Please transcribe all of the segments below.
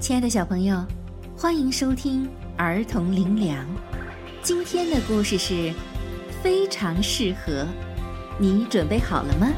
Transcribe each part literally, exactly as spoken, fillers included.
亲爱的小朋友，欢迎收听儿童灵粮。今天的故事是非常适合，你准备好了吗？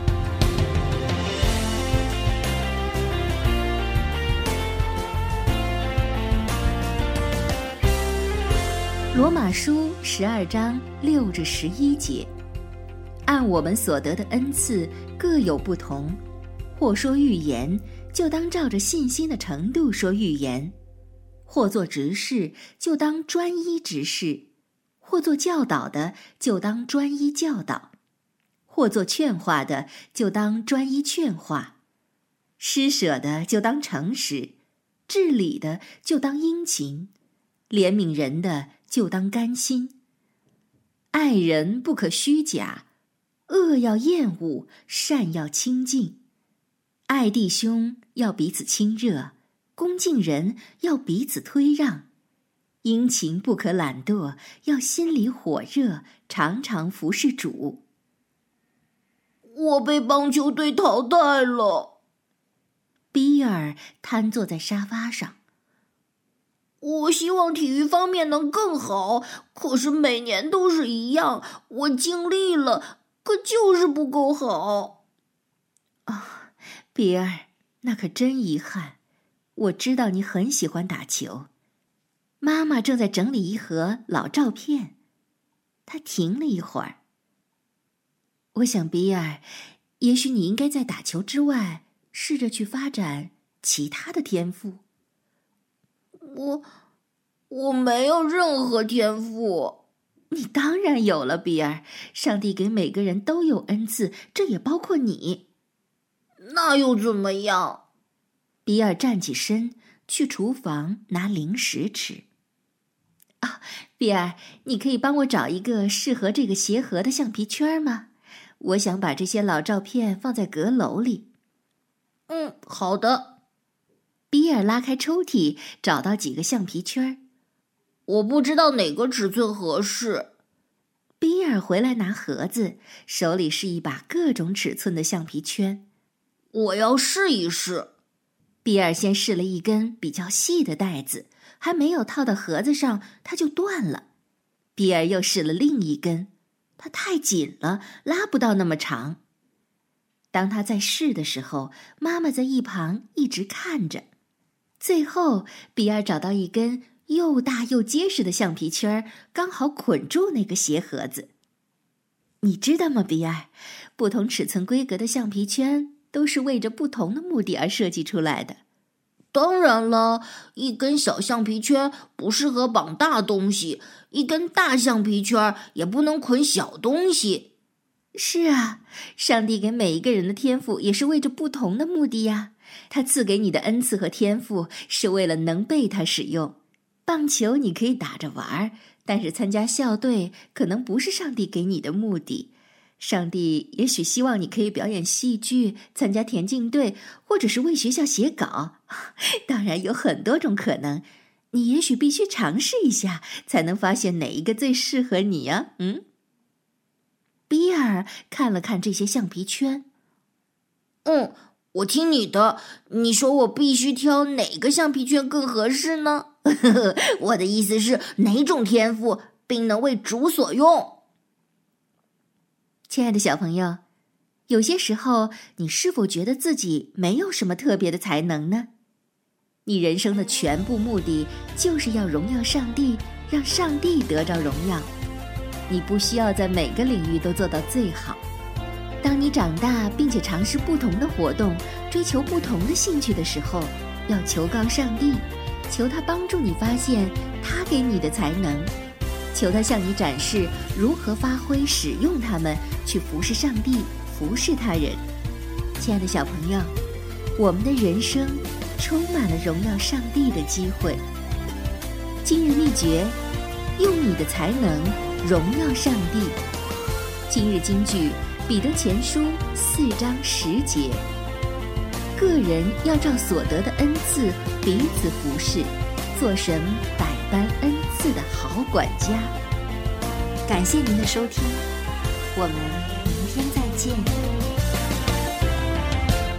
罗马书十二章六至十一节，按我们所得的恩赐各有不同，或说预言，就当照着信心的程度说预言；或做执事，就当专一执事；或做教导的，就当专一教导；或做劝化的，就当专一劝化；施舍的就当诚实；治理的就当殷勤；怜悯人的就当甘心。爱人不可虚假，恶要厌恶，善要亲近。爱弟兄要彼此亲热，恭敬人要彼此推让。殷勤不可懒惰，要心里火热，常常服侍主。 我被棒球队淘汰了。 比尔瘫坐在沙发上。 我希望体育方面能更好，可是每年都是一样，我尽力了，可就是不够好。 啊，比尔，那可真遗憾。我知道你很喜欢打球。妈妈正在整理一盒老照片。她停了一会儿。我想，比尔，也许你应该在打球之外，试着去发展其他的天赋。 我我没有任何天赋。 你当然有了，比尔。上帝给每个人都有恩赐，这也包括你。 那又怎么样？ 比尔站起身，去厨房拿零食吃。啊，比尔，你可以帮我找一个适合这个鞋盒的橡皮圈吗？我想把这些老照片放在阁楼里。 嗯，好的。 比尔拉开抽屉，找到几个橡皮圈。 我不知道哪个尺寸合适。 比尔回来拿盒子，手里是一把各种尺寸的橡皮圈。 我要试一试。 比尔先试了一根比较细的带子，还没有套到盒子上，它就断了。比尔又试了另一根，它太紧了，拉不到那么长。当他在试的时候，妈妈在一旁一直看着。最后，比尔找到一根又大又结实的橡皮圈，刚好捆住那个鞋盒子。你知道吗，比尔？不同尺寸规格的橡皮圈都是为着不同的目的而设计出来的。 当然了，一根小橡皮圈不适合绑大东西，一根大橡皮圈也不能捆小东西。 是啊，上帝给每一个人的天赋也是为着不同的目的呀。他赐给你的恩赐和天赋是为了能被他使用。棒球你可以打着玩，但是参加校队可能不是上帝给你的目的。上帝也许希望你可以表演戏剧，参加田径队，或者是为学校写稿。当然有很多种可能，你也许必须尝试一下，才能发现哪一个最适合你呀。嗯。比尔看了看这些橡皮圈。 嗯，我听你的。你说我必须挑哪个橡皮圈更合适呢？我的意思是哪种天赋并能为主所用。 亲爱的小朋友，有些时候你是否觉得自己没有什么特别的才能呢？你人生的全部目的就是要荣耀上帝，让上帝得着荣耀。你不需要在每个领域都做到最好。当你长大并且尝试不同的活动，追求不同的兴趣的时候，要求告上帝，求他帮助你发现他给你的才能，求他向你展示如何发挥使用它们去服侍上帝，服侍他人。亲爱的小朋友，我们的人生充满了荣耀上帝的机会。今日秘诀，用你的才能荣耀上帝。今日金句，彼得前书四章十节。个人要照所得的恩赐彼此服侍，做神百般恩赐的好管家。感谢您的收听，我们明天再见。